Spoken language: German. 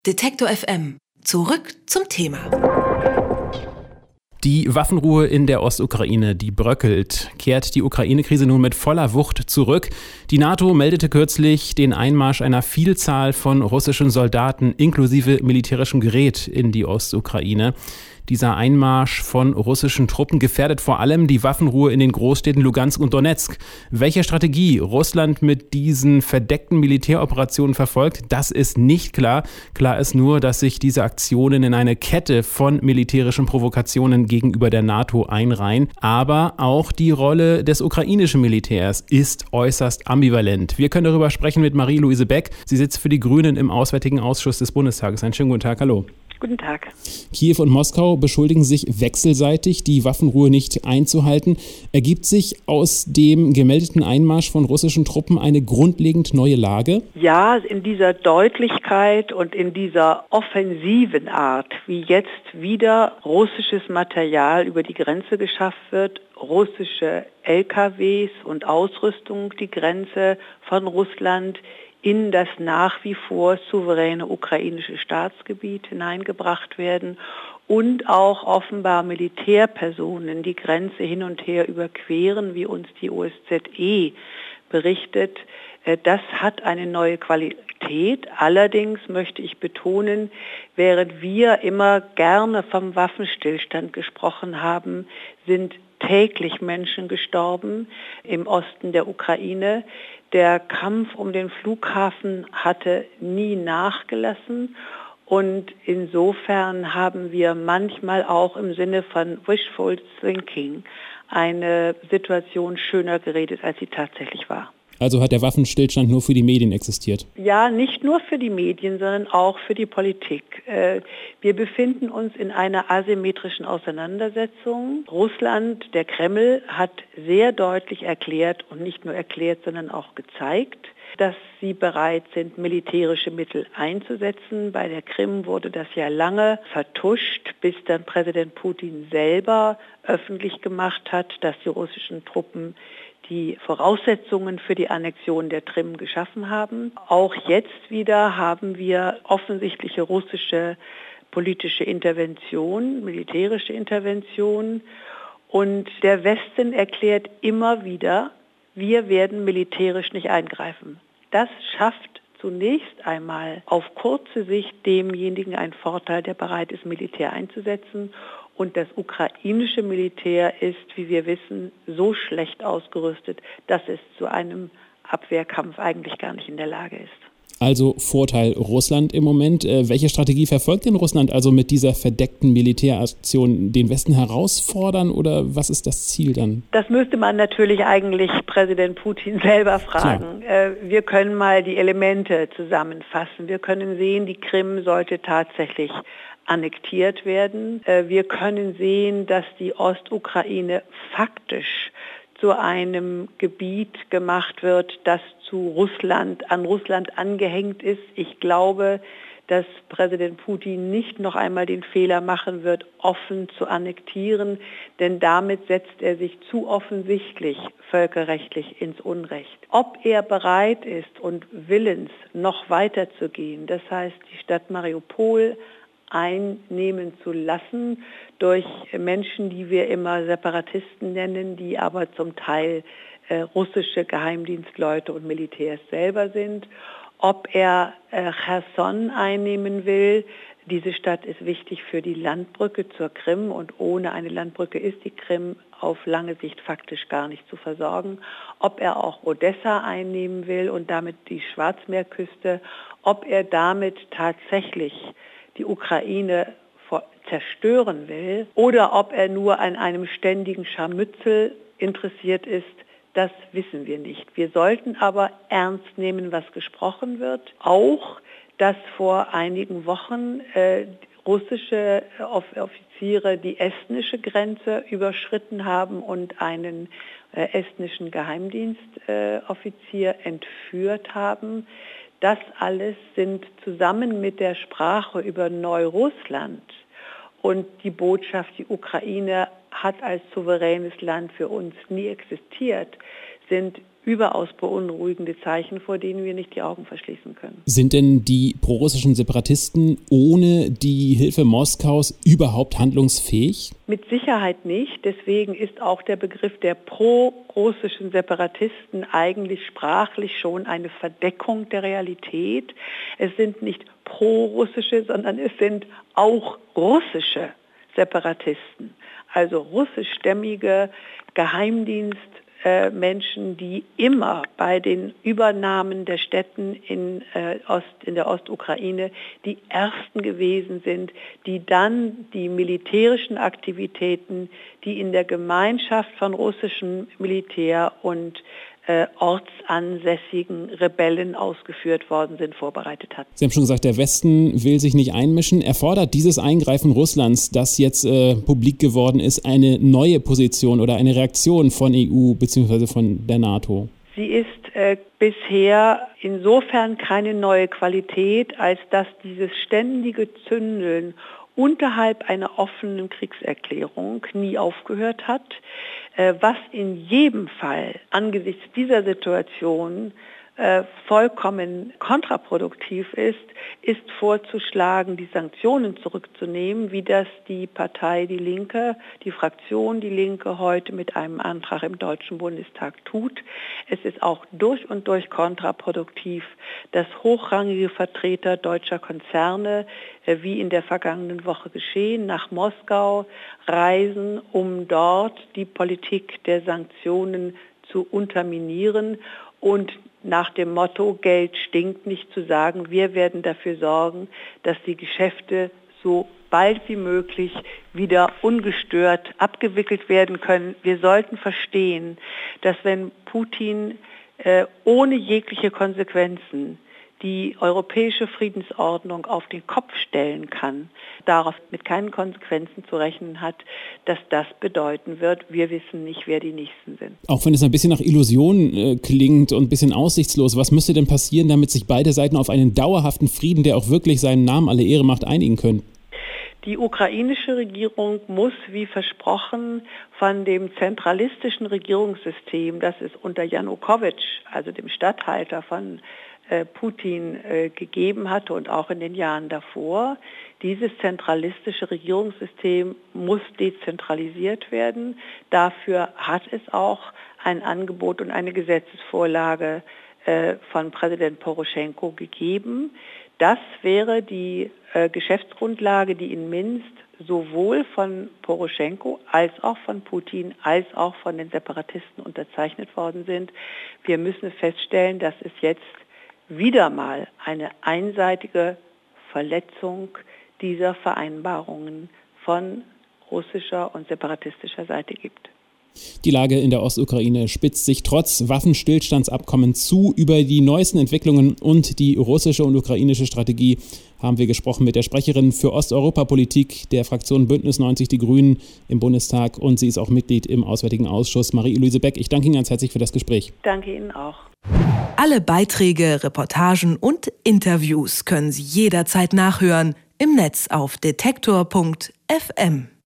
Detektor FM. Zurück zum Thema. Die Waffenruhe in der Ostukraine, die bröckelt. Kehrt die Ukraine-Krise nun mit voller Wucht zurück? Die NATO meldete kürzlich den Einmarsch einer Vielzahl von russischen Soldaten inklusive militärischem Gerät in die Ostukraine. Dieser Einmarsch von russischen Truppen gefährdet vor allem die Waffenruhe in den Großstädten Lugansk und Donetsk. Welche Strategie Russland mit diesen verdeckten Militäroperationen verfolgt, das ist nicht klar. Klar ist nur, dass sich diese Aktionen in eine Kette von militärischen Provokationen gegenüber der NATO einreihen. Aber auch die Rolle des ukrainischen Militärs ist äußerst ambivalent. Wir können darüber sprechen mit Marie-Louise Beck. Sie sitzt für die Grünen im Auswärtigen Ausschuss des Bundestages. Einen schönen guten Tag, hallo. Guten Tag. Kiew und Moskau beschuldigen sich wechselseitig, die Waffenruhe nicht einzuhalten. Ergibt sich aus dem gemeldeten Einmarsch von russischen Truppen eine grundlegend neue Lage? Ja, in dieser Deutlichkeit und in dieser offensiven Art, wie jetzt wieder russisches Material über die Grenze geschafft wird, russische LKWs und Ausrüstung die Grenze von Russland in das nach wie vor souveräne ukrainische Staatsgebiet hineingebracht werden und auch offenbar Militärpersonen die Grenze hin und her überqueren, wie uns die OSZE berichtet. Das hat eine neue Qualität. Allerdings möchte ich betonen, während wir immer gerne vom Waffenstillstand gesprochen haben, sind täglich Menschen gestorben im Osten der Ukraine. Der Kampf um den Flughafen hatte nie nachgelassen und insofern haben wir manchmal auch im Sinne von wishful thinking eine Situation schöner geredet, als sie tatsächlich war. Also hat der Waffenstillstand nur für die Medien existiert? Ja, nicht nur für die Medien, sondern auch für die Politik. Wir befinden uns in einer asymmetrischen Auseinandersetzung. Russland, der Kreml, hat sehr deutlich erklärt und nicht nur erklärt, sondern auch gezeigt, dass sie bereit sind, militärische Mittel einzusetzen. Bei der Krim wurde das ja lange vertuscht, bis dann Präsident Putin selber öffentlich gemacht hat, dass die russischen Truppen die Voraussetzungen für die Annexion der Krim geschaffen haben. Auch jetzt wieder haben wir offensichtliche russische politische Intervention, militärische Intervention. Und der Westen erklärt immer wieder, wir werden militärisch nicht eingreifen. Das schafft zunächst einmal auf kurze Sicht demjenigen einen Vorteil, der bereit ist, Militär einzusetzen. Und das ukrainische Militär ist, wie wir wissen, so schlecht ausgerüstet, dass es zu einem Abwehrkampf eigentlich gar nicht in der Lage ist. Also Vorteil Russland im Moment. Welche Strategie verfolgt denn Russland also mit dieser verdeckten Militäraktion? Den Westen herausfordern oder was ist das Ziel dann? Das müsste man natürlich eigentlich Präsident Putin selber fragen. Wir können mal die Elemente zusammenfassen. Wir können sehen, die Krim sollte tatsächlich annektiert werden. Wir können sehen, dass die Ostukraine faktisch zu einem Gebiet gemacht wird, das an Russland angehängt ist. Ich glaube, dass Präsident Putin nicht noch einmal den Fehler machen wird, offen zu annektieren, denn damit setzt er sich zu offensichtlich völkerrechtlich ins Unrecht. Ob er bereit ist und willens, noch weiter zu gehen, das heißt, die Stadt Mariupol einnehmen zu lassen durch Menschen, die wir immer Separatisten nennen, die aber zum Teil russische Geheimdienstleute und Militärs selber sind. Ob er Cherson einnehmen will, diese Stadt ist wichtig für die Landbrücke zur Krim und ohne eine Landbrücke ist die Krim auf lange Sicht faktisch gar nicht zu versorgen. Ob er auch Odessa einnehmen will und damit die Schwarzmeerküste, ob er damit tatsächlich die Ukraine zerstören will oder ob er nur an einem ständigen Scharmützel interessiert ist, das wissen wir nicht. Wir sollten aber ernst nehmen, was gesprochen wird. Auch, dass vor einigen Wochen russische Offiziere die estnische Grenze überschritten haben und einen estnischen Geheimdienstoffizier entführt haben. Das alles sind zusammen mit der Sprache über Neurussland und die Botschaft, die Ukraine hat als souveränes Land für uns nie existiert, sind überaus beunruhigende Zeichen, vor denen wir nicht die Augen verschließen können. Sind denn die prorussischen Separatisten ohne die Hilfe Moskaus überhaupt handlungsfähig? Mit Sicherheit nicht. Deswegen ist auch der Begriff der pro-russischen Separatisten eigentlich sprachlich schon eine Verdeckung der Realität. Es sind nicht pro-russische, sondern es sind auch russische Separatisten. Also russischstämmige Geheimdienstmenschen, die immer bei den Übernahmen der Städten in der Ostukraine die Ersten gewesen sind, die dann die militärischen Aktivitäten, die in der Gemeinschaft von russischem Militär und ortsansässigen Rebellen ausgeführt worden sind, vorbereitet hat. Sie haben schon gesagt, der Westen will sich nicht einmischen. Erfordert dieses Eingreifen Russlands, das jetzt publik geworden ist, eine neue Position oder eine Reaktion von EU bzw. von der NATO? Sie ist bisher insofern keine neue Qualität, als dass dieses ständige Zündeln unterhalb einer offenen Kriegserklärung nie aufgehört hat. Was in jedem Fall angesichts dieser Situation vollkommen kontraproduktiv ist vorzuschlagen, die Sanktionen zurückzunehmen, wie das die Partei Die Linke, die Fraktion Die Linke heute mit einem Antrag im Deutschen Bundestag tut. Es ist auch durch und durch kontraproduktiv, dass hochrangige Vertreter deutscher Konzerne, wie in der vergangenen Woche geschehen, nach Moskau reisen, um dort die Politik der Sanktionen zu unterminieren und nach dem Motto, Geld stinkt nicht, zu sagen, wir werden dafür sorgen, dass die Geschäfte so bald wie möglich wieder ungestört abgewickelt werden können. Wir sollten verstehen, dass wenn Putin ohne jegliche Konsequenzen die europäische Friedensordnung auf den Kopf stellen kann, darauf mit keinen Konsequenzen zu rechnen hat, dass das bedeuten wird, wir wissen nicht, wer die Nächsten sind. Auch wenn es ein bisschen nach Illusion klingt und ein bisschen aussichtslos, was müsste denn passieren, damit sich beide Seiten auf einen dauerhaften Frieden, der auch wirklich seinen Namen alle Ehre macht, einigen können? Die ukrainische Regierung muss, wie versprochen, von dem zentralistischen Regierungssystem, das es unter Janukowitsch, also dem Statthalter von Putin gegeben hatte und auch in den Jahren davor. Dieses zentralistische Regierungssystem muss dezentralisiert werden. Dafür hat es auch ein Angebot und eine Gesetzesvorlage von Präsident Poroschenko gegeben. Das wäre die Geschäftsgrundlage, die in Minsk sowohl von Poroschenko als auch von Putin als auch von den Separatisten unterzeichnet worden sind. Wir müssen feststellen, dass es jetzt wieder mal eine einseitige Verletzung dieser Vereinbarungen von russischer und separatistischer Seite gibt. Die Lage in der Ostukraine spitzt sich trotz Waffenstillstandsabkommen zu. Über die neuesten Entwicklungen und die russische und ukrainische Strategie haben wir gesprochen mit der Sprecherin für Osteuropapolitik der Fraktion Bündnis 90 Die Grünen im Bundestag, und sie ist auch Mitglied im Auswärtigen Ausschuss. Marie-Louise Beck, ich danke Ihnen ganz herzlich für das Gespräch. Danke Ihnen auch. Alle Beiträge, Reportagen und Interviews können Sie jederzeit nachhören im Netz auf detektor.fm.